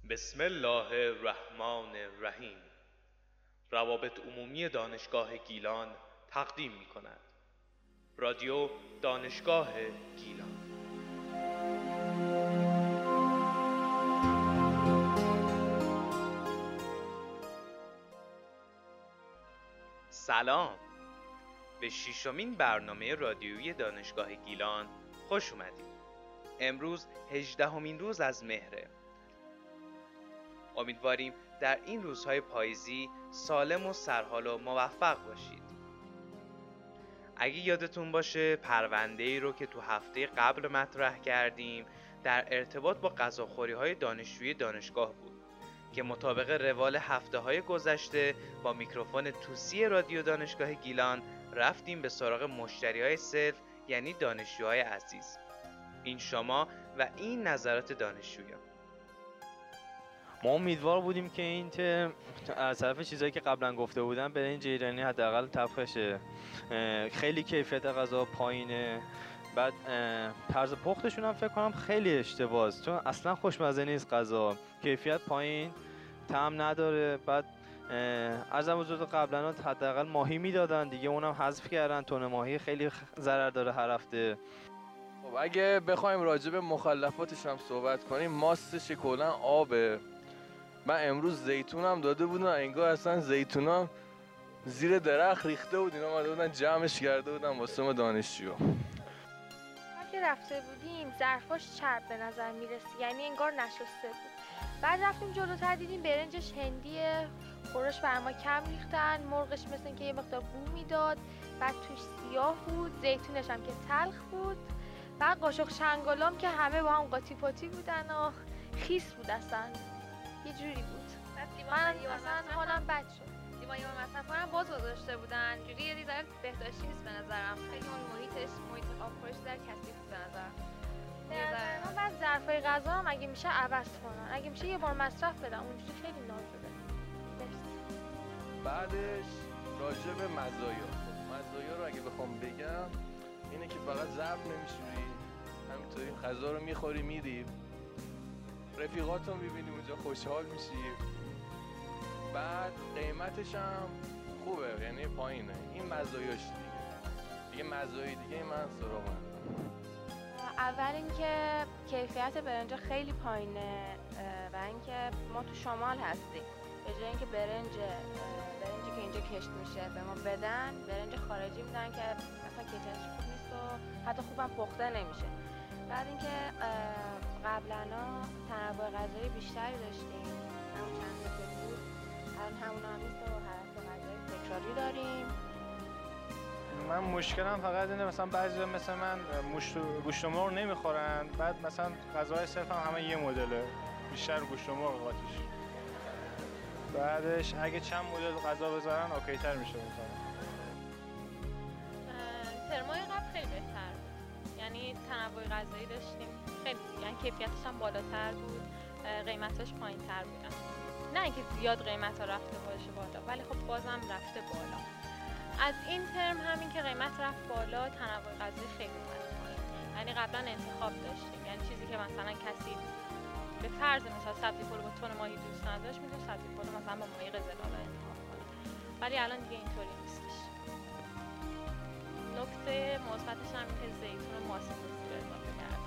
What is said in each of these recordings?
بسم الله الرحمن الرحیم. روابط عمومی دانشگاه گیلان تقدیم می کند. رادیو دانشگاه گیلان. سلام، به ششمین برنامه رادیویی دانشگاه گیلان خوش اومدید. امروز 18مین روز از مهره. امیدواریم در این روزهای پاییزی سالم و سرحال و موفق باشید. اگه یادتون باشه پرونده‌ای رو که تو هفته قبل مطرح کردیم در ارتباط با غذاخوری‌های دانشجویی دانشگاه بود که مطابق روال هفته‌های گذشته با میکروفون توسی رادیو دانشگاه گیلان رفتیم به سراغ مشتری‌های صرف، یعنی دانشجوهای عزیز. این شما و این نظرات دانشجویان. ما امیدوار بودیم که این ترم از طرف چیزایی که قبلا گفته بودن برنج ایرانی حداقل طبخشه. خیلی کیفیت غذا پایینه. بعد طرز پختشون هم فکر کنم خیلی اشتباهه، چون اصلا خوشمزه نیست غذا، کیفیت پایین، طعم نداره. بعد از وجود قبلا حداقل ماهی میدادن دیگه، اونم حذف کردن. تن ماهی خیلی ضرر داره هر هفته. خب اگه بخوایم راجع به مخلفاتش هم صحبت کنیم، ماستش کلا آبه. من امروز زیتونم داده بودن، انگار اصلا زیتونا زیر درخت ریخته بود، اینا اومده بودن جمعش کرده بودن واسه ما دانشجو. وقتی رفته بودیم ظرفاش چرب به نظر میرسید، یعنی انگار نشسته بود. بعد رفتیم جلوتر دیدیم برنجش هندیه، خورش بر ما کم ریختن، مرغش مثل اینکه یه مقدار بو میداد، بعد توش سیاه بود، زیتونش هم که تلخ بود، بعد قاشق چنگالام که همه با هم قاطی پاتی بودن و خیس بود، اصلا یه جوری بود. من اصلا حالم بد شد. لیوان مصرف کنم باز گذاشته بودن، جوری یه ذره بهداشتی نیست به نظرم. خیلی اون محیط آبخورش در کثیف به نظرم. من بعد ظرفای غذا هم اگه میشه عوض کنن، اگه میشه یه بار مصرف بدن، اونجوری خیلی ناجوره. بعدش راجع به مزایا. خب مزایا رو اگه بخوام بگم اینه که فقط ظرف نمیشوری، همینطوری غذا رو میخوری میری، رفیقاتو میبینی اونجا خوشحال میشی. بعد قیمتش هم خوبه، یعنی پایینه. این مزایاش دیگه مزایای دیگه من سراغ ندارم. اول اینکه کیفیت برنج خیلی پایینه و اینکه ما تو شمال هستیم، به جای اینکه برنجی که اینجا کشت میشه به ما بدن، برنج خارجی میدن که مثلا کیفیتش خوب نیست و حتی خوبم پخته نمیشه. بعد اینکه قبلا تنوع غذایی بیشتری داشتیم، همون چند تا که بود، الان همون هم نیست و هر هفته غذای تکراری داریم. من مشکلم فقط اینه مثلا بعضی مثل من گوشت و مرغ نمیخورن، بعد مثلا غذاهای صرف هم همه یه مدله، بیشتر گوشت و مرغ قاطیش. بعدش اگه چند مدل غذا بذارن اوکی تر میشه مثلا. ترمای قبل خیلی بهتر بود، یعنی تنوع غذایی داشتیم، خیلی یعنی کیفیتش هم بالاتر بود، قیمتاش پایین‌تر بودن. نه اینکه زیاد قیمتا رفته باشه بالا، ولی خب بازم رفته بالا. از این ترم همین که قیمت رفت بالا، تنوع غذایی خیلی اومد پایین. یعنی قبلا انتخاب داشتیم، یعنی چیزی که مثلا کسی به فرض مثلا سبزی پلو با تن ماهی دوست نداشت، میتونه سبزی پلو مثلا با ماهی قزل‌آلا انتخاب کنه. ولی الان دیگه اینطوری نیستش. نکته مثبتش هم اینه که زیتون و ماست رو اضافه کردن.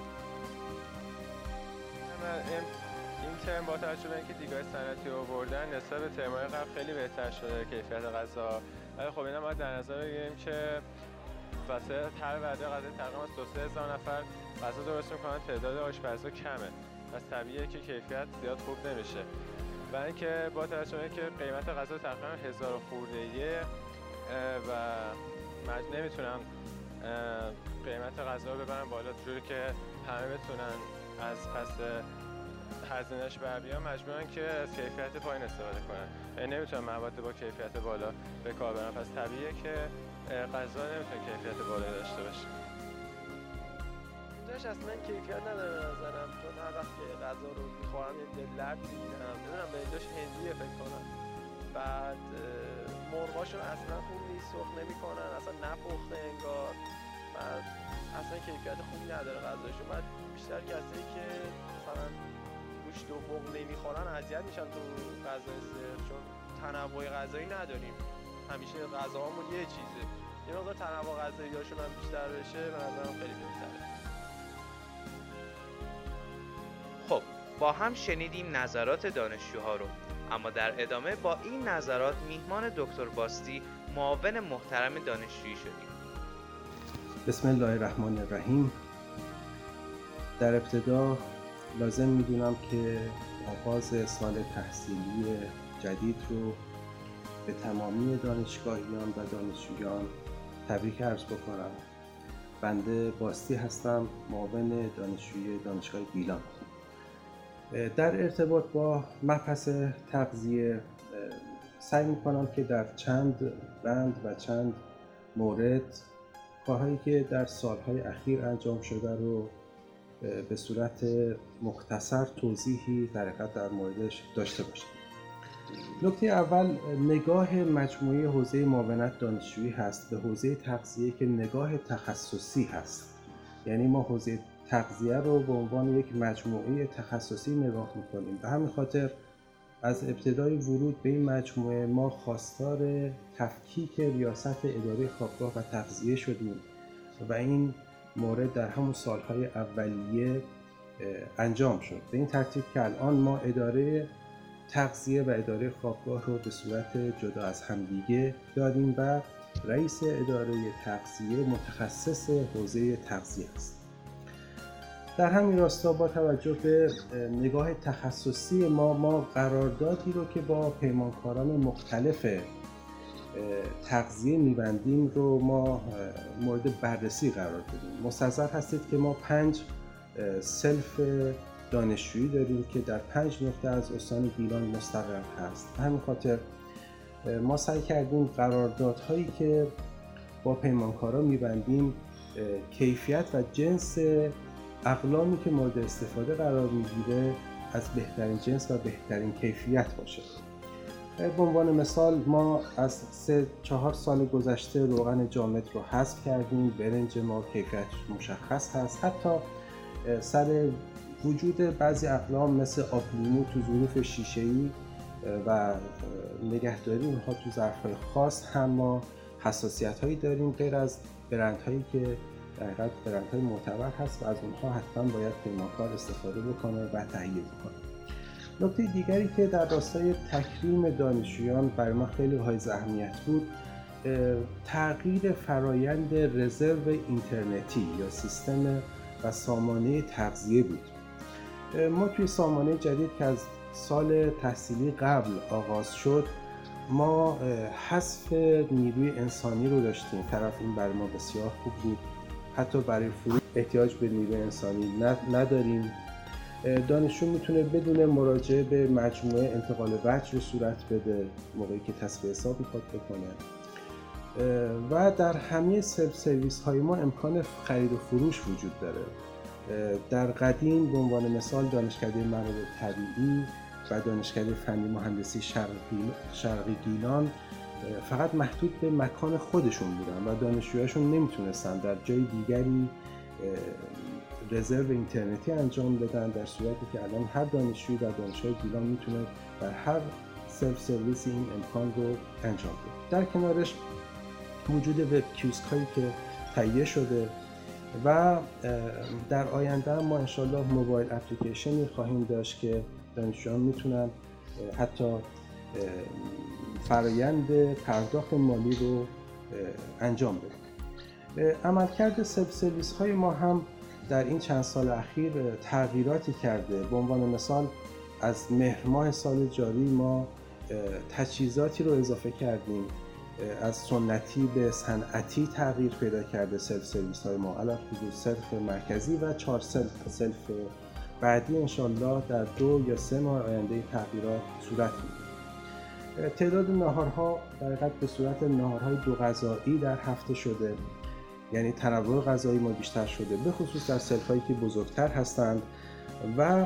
این ترم با توجه به اینکه دیگاه صنعتی آوردن نسبت به ترم‌های قبل خیلی بهتر شده کیفیت غذا. ولی خب اینا باید در نظر بگیریم که واسه هر وعده غذا تقریبا 2-3 هزار نفر غذا درست میکنن، تعداد آشپزا کمه، پس طبیعیه که کیفیت زیاد خوب نمیشه. و اینکه با توجه به اینکه قیمت غذا تقریبا 1000 خورده‌ایه و نمیتونن قیمت غذا رو ببرن بالا جوری که همه بتونن از پس هزینه‌اش بر بیان، مجبورن که از کیفیت پایین استفاده کنن، یعنی نمیتونن مواد با کیفیت بالا به کار برن. پس طبیعیه که غذا نمیتونه کیفیت بالا داشته باشه. اینجاش اصلا کیفیت نداره به نظرم، چون هر وقت که غذا رو میخورم یه لرد میگیرم، نمیدونم به اینجاش هندیه فکر کنم. بعد مرغاشون اصلا خوب نیست، سرخ نمیکنن، اصلا نپخته انگار. بعد اصلا کیفیت خوبی نداره غذاشون. بعد بیشتر کسایی که مثلا گوشت و مرغ نمیخورن اذیت میشن تو غذای صرف، چون تنوع غذایی نداریم، همیشه غذاهامون یه چیزه. یه مقدار تنوع غذایی‌هاشون هم بیشتر بشه به نظرم خیلی بهتره. خب با هم شنیدیم نظرات دانشجوها رو، اما در ادامه با این نظرات میهمان دکتر باستی معاون محترم دانشجویی شدیم. بسم الله الرحمن الرحیم. در ابتدا لازم میدونم که آغاز سال تحصیلی جدید رو به تمامی دانشگاهیان و دانشجویان تبریک عرض بکنم. بنده باستی هستم، معاون دانشجوی دانشگاه گیلان. در ارتباط با مبحث تغذیه سعی میکنم که در چند بند و چند مورد کارهایی که در سالهای اخیر انجام شده رو به صورت مختصر توضیحی در حقیقت در موردش داشته باشم. نکته اول نگاه مجموعه حوزه معاونت دانشجویی هست به حوزه تغذیه که نگاه تخصصی هست. یعنی ما حوزه تغذیه رو به عنوان یک مجموعه تخصصی نگاه میکنیم. به همین خاطر از ابتدای ورود به این مجموعه ما خواستار تفکیک ریاست اداره خوابگاه و تغذیه شدیم و این مورد در همون سالهای اولیه انجام شد. به این ترتیب که الان ما اداره تغذیه و اداره خوابگاه رو به صورت جدا از همدیگه داریم و رئیس اداره تغذیه متخصص حوزه تغذیه است. در همین راستا با توجه به نگاه تخصصی ما قراردادی رو که با پیمانکاران مختلف تغذیه می‌بندیم رو ما مورد بررسی قرار دادیم. مستحضر هستید که ما 5 سلف دانشجویی داریم که در 5 نقطه از استان گیلان مستقر هست. به همین خاطر ما سعی کردیم قراردادهایی که با پیمانکاران می‌بندیم کیفیت و جنس اقلامی که مورد استفاده قرار میگیره از بهترین جنس و بهترین کیفیت باشه. به عنوان مثال ما از 3-4 سال گذشته روغن جامد رو حذف کردیم. برنج ما کیفیتش مشخص هست. حتی سر وجود بعضی اقلام مثل آبلیمو تو ظروف شیشه‌ای و نگهداری اونها تو ظرف‌های خاص هم ما حساسیت‌هایی داریم، غیر از برندهایی که در حقیقت برندهای معتبر هست و از اونها حتما باید پیمانکار استفاده بکنه و تهیه بکنه. نکته دیگری که در راستای تکریم دانشجویان برای ما خیلی حائز اهمیت بود تغییر فرایند رزرو اینترنتی یا سیستم و سامانه تغذیه بود. ما توی سامانه جدید که از سال تحصیلی قبل آغاز شد ما حذف نیروی انسانی رو داشتیم. طرف این برای ما بسیار خوب بود. حتی برای فروش احتیاج به نیروی انسانی نداریم. دانشجو میتونه بدون مراجعه به مجموعه انتقال وجه رو صورت بده موقعی که تصفیه حساب میخواد بکنه و در همه سرویس های ما امکان خرید و فروش وجود داره. در قدیم به عنوان مثال دانشکده منابع طبیعی و دانشکده فنی مهندسی شرقی گیلان فقط محدود به مکان خودشون بودن و دانشجویاشون نمیتونستن در جای دیگری رزرو اینترنتی انجام بدن، در صورتی که الان هر دانشجویی در دانشگاه گیلان میتونه در هر سلف سرویس این امکان رو انجام بده. در کنارش وجود وب کیوسک هایی که تهیه شده و در آینده ما انشالله موبایل اپلیکیشنی خواهیم داشت که دانشجویان میتونن حتی فرایند پرداخت مالی رو انجام بدن. عملکرد سلف سرویس های ما هم در این چند سال اخیر تغییراتی کرده. به عنوان مثال از مهر ماه سال جاری ما تجهیزاتی رو اضافه کردیم، از سنتی به صنعتی تغییر پیدا کرده سلف سرویس های ما، علاوه بر سلف مرکزی و 4 سلف بعدی انشالله در 2 یا 3 ماه آینده تغییرات صورت میگیره. تعداد ناهارها در حقیقت به صورت ناهارهای 2 غذایی در هفته شده، یعنی تنوع غذایی ما بیشتر شده، به خصوص در سلفایی که بزرگتر هستند و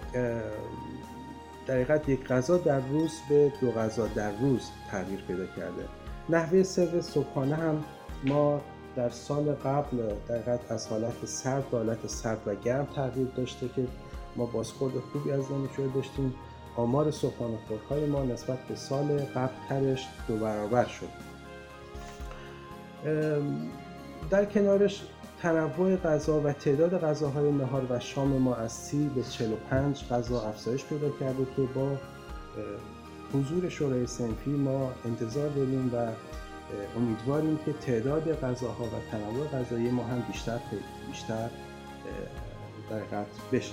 در حقیقت 1 غذا در روز به 2 غذا در روز تغییر پیدا کرده. نحوه سرویس صبحانه هم ما در سال قبل در حقیقت از حالت سرد به حالت سرد و گرم تغییر داشته که ما بازخورد خوبی از دانشجوها داشتیم. آمار صبحانه خورهای ما نسبت به سال قبل‌ترش 2 برابر شد. در کنارش تنوع غذا و تعداد غذاهای نهار و شام ما از 30 به 45 غذا افزایش پیدا کرده که با حضور شورای صنفی ما انتظار داریم و امیدواریم که تعداد غذاها و تنوع غذایی ما هم بیشتر در حقیقت بشه.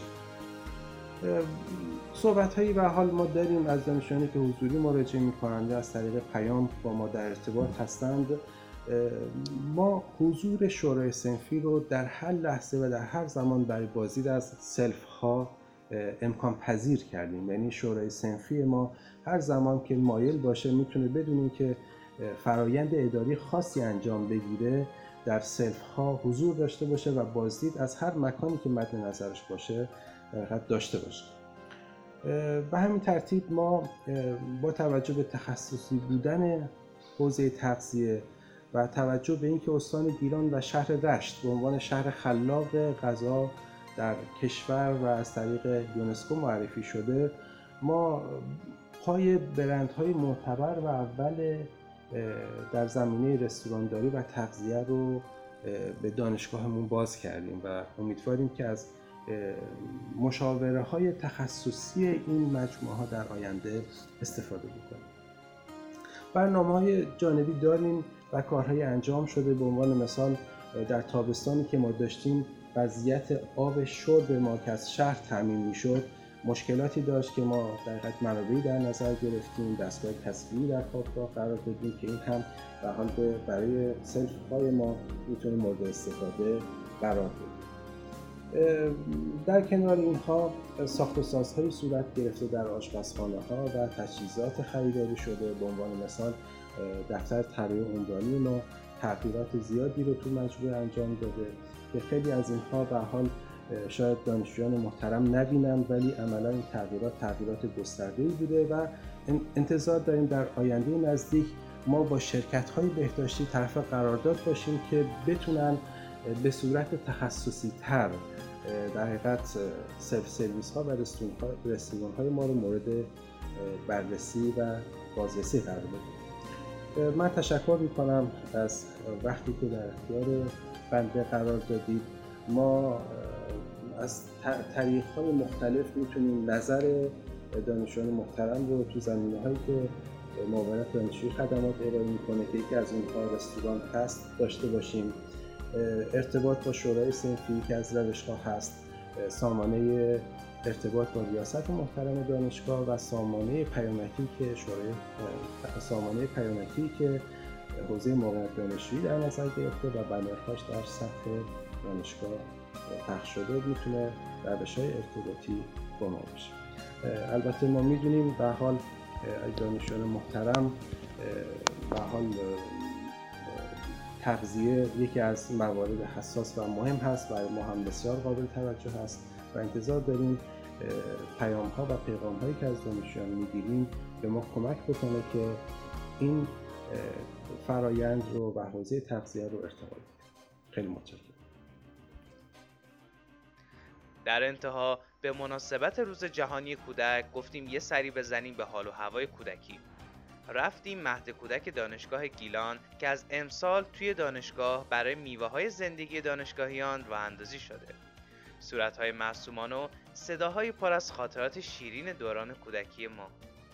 صحبت‌هایی به حال ما داریم از دانشجویانی که حضوری مراجعه می‌کنند یا از طریق پیام با ما در ارتباط هستند. ما حضور شورای صنفی رو در هر لحظه و در هر زمان برای بازدید از سلف ها امکان پذیر کردیم. یعنی شورای صنفی ما هر زمان که مایل باشه میتونه بدونیم که فرایند اداری خاصی انجام بگیره در سلف ها حضور داشته باشه و بازدید از هر مکانی که مد نظرش باشه داشته باشه. به همین ترتیب ما با توجه به تخصصی بودن حوزه تغذیه و توجه به اینکه استان گیلان و شهر رشت به عنوان شهر خلاق غذا در کشور و از طریق یونسکو معرفی شده، ما پای برندهای معتبر و اول در زمینه رستورانداری و تغذیه رو به دانشگاهمون باز کردیم و امیدواریم که از مشاوره‌های تخصصی این مجموعه‌ها در آینده استفاده بکنیم. برنامه‌های جانبی داریم و کارهای انجام شده. به عنوان مثال در تابستانی که ما داشتیم وضعیت آب شرب ما که از شهر تامین میشد مشکلاتی داشت که ما در حقیقت منابعی در نظر گرفتیم، دستگاه تصفیه‌ای در خوابگاه قرار دادیم که این هم به حال برای سلف‌های ما میتونه مورد استفاده قرار بگیره. در کنار اینها ساخت و سازهای صورت گرفته در آشپزخانه‌ها و تجهیزات خریداری شده. به عنوان مثال دفتر طراحی عمرانی ما تغییرات زیادی رو تو مجموعه انجام داده که خیلی از اینها به حال شاید دانشجویان محترم نبینن، ولی عملا این تغییرات گسترده‌ای بوده و انتظار داریم در آینده نزدیک ما با شرکت‌های بهداشتی طرف قرارداد باشیم که بتونن به صورت تخصصی تر در حقیقت سلف سرویس ها و رستوران های ما رو مورد بررسی و بازرسی قرار بدیم. من تشکر میکنم از وقتی که در اختیار بنده قرار دادید. ما از طریق‌های مختلف میتونیم نظر دانشجویان محترم رو تو زمینه‌هایی که معاونت دانشجویی خدمات ارائه میکنه که یکی از اونها رستوران هست داشته باشیم. ارتباط با شورای صنفی که از روش‌ها هست، سامانه ارتباط با ریاست محترم دانشگاه و سامانه پیامکی که حوزه معاونت دانشجویی در نظر گرفته و بنرهاش در سطح دانشگاه پخش شده میتونه روش‌های ارتباطی با ما بشه. البته ما میدونیم به حال دانشجویان محترم به حال تغذیه یکی از موارد حساس و مهم هست و ما هم بسیار قابل توجه هست و انتظار داریم پیام‌ها و پیغام‌هایی که از دانشجویان می‌گیریم به ما کمک بکنه که این فرایند رو و حوزه تغذیه رو ارتقا بدیم. خیلی متشکرم. در انتها به مناسبت روز جهانی کودک گفتیم یه سری بزنیم به حال و هوای کودکی. رفتیم مهد کودک دانشگاه گیلان که از امسال توی دانشگاه برای میوه‌های زندگی دانشگاهیان راه اندازی شده. صورت‌های معصومان و صداهای پر از خاطرات شیرین دوران کودکی ما.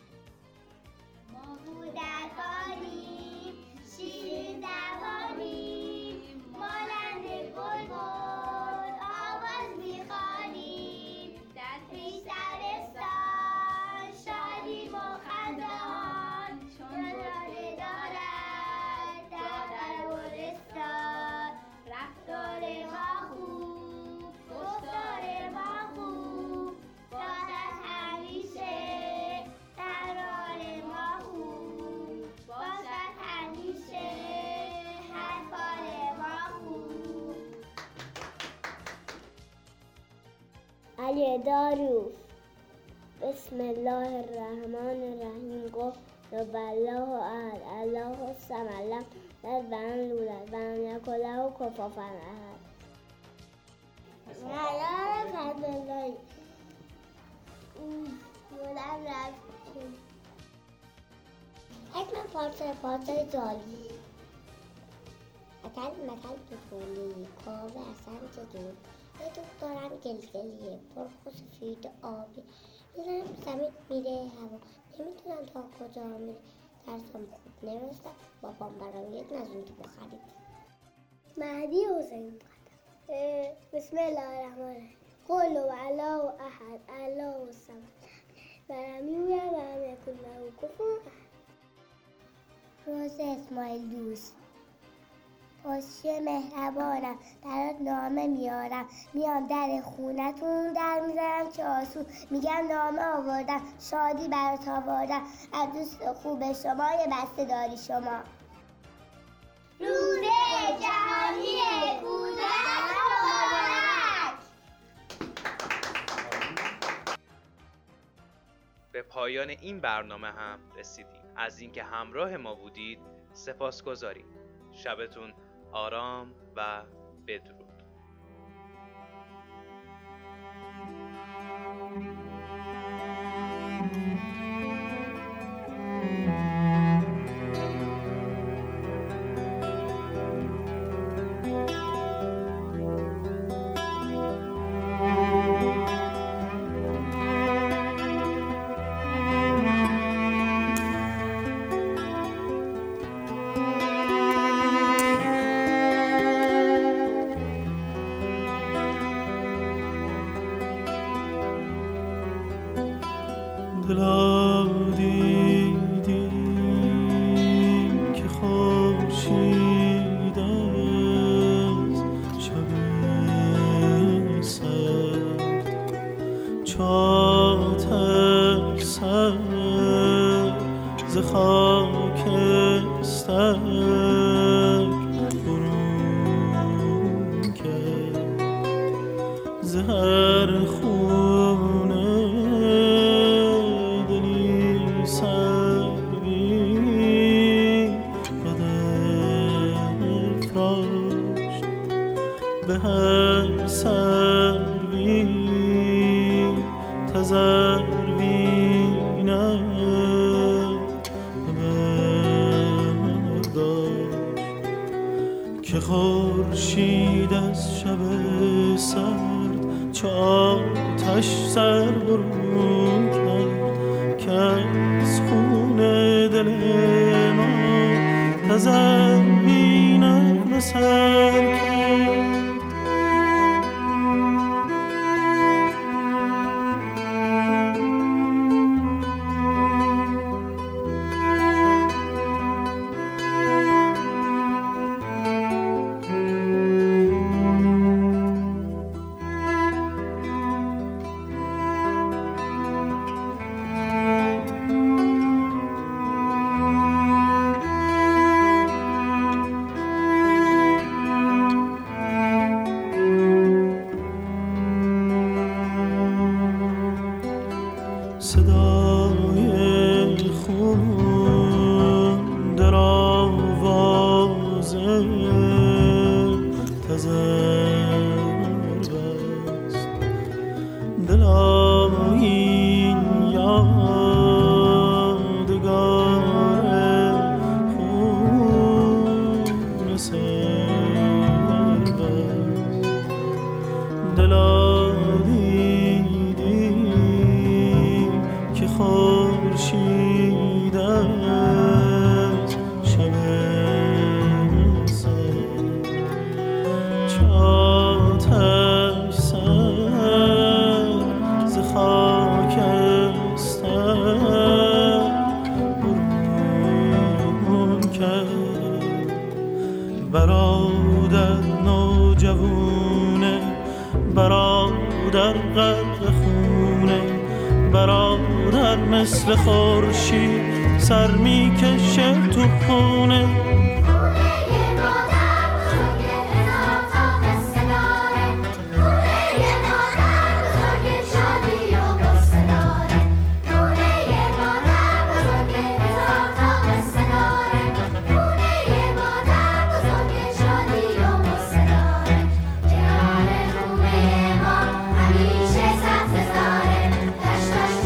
ما کودکانیم، شیرین زبانیم، مانند بلبل آواز می‌خوانیم، در پیش دبستان شادیم و خندان، چون راده دارد در دربارستان. رفتار ما خوب، گفتار ما خوب، باشد همیشه ترانه ما خوب، باشد همیشه هر کار ما خوب. علی داروف. بسم الله الرحمن الرحیم. گفت رب الله احد الله الصمد لم یلد ولم یولد ولم یکن له کفوا احد. مدار فضلالله بودم رفتیم حکم پارچه جالی اکل مکل بخونی کاوه اصلا چطور یه دخترم گلگلیه پرخو سفید آبی میزنم زمین میره هوا نمیتونم تا کجا میره درسم خوب نوشتم بابام برام یک نزونی بخرید مهدی حسین قدم بسم الله الرحمن الرحیم قل هو احد الله الصمد لم یلد ولم یکن له کفوا احد روز اسماعیل دوست پشت مهربانم برات نامه میارم میام در خونتون در میزنم چه آسون میگم نامه آوردم شادی برات آوردم از دوست خوب شما یه بسته داری شما روز جهانی کودک مبارک. به پایان این برنامه هم رسیدیم. از اینکه همراه ما بودید سپاسگزاریم. شبتون آرام و بدرود. دلا دیدی که خورشید از شب سرد چاتر سر ز خاکستر برون کرد ز هر خونه به هر سروی تزروینت برداشت که خورشید از شب سرد چه آتش سر برون کرد که از خون دل ما تزروینت بسر کرد. صدای خون در آواز تزرب است دلا این یادگار خون سرب است دلا خورشید از شب سرد چه آتش سر ز خاکستر برون کرد برادر نوجوونه برادر غرق خونه برادر مثل خورشید سر میکشه تو خونه همیشه سبز داره دشتاش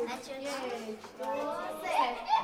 1 2 3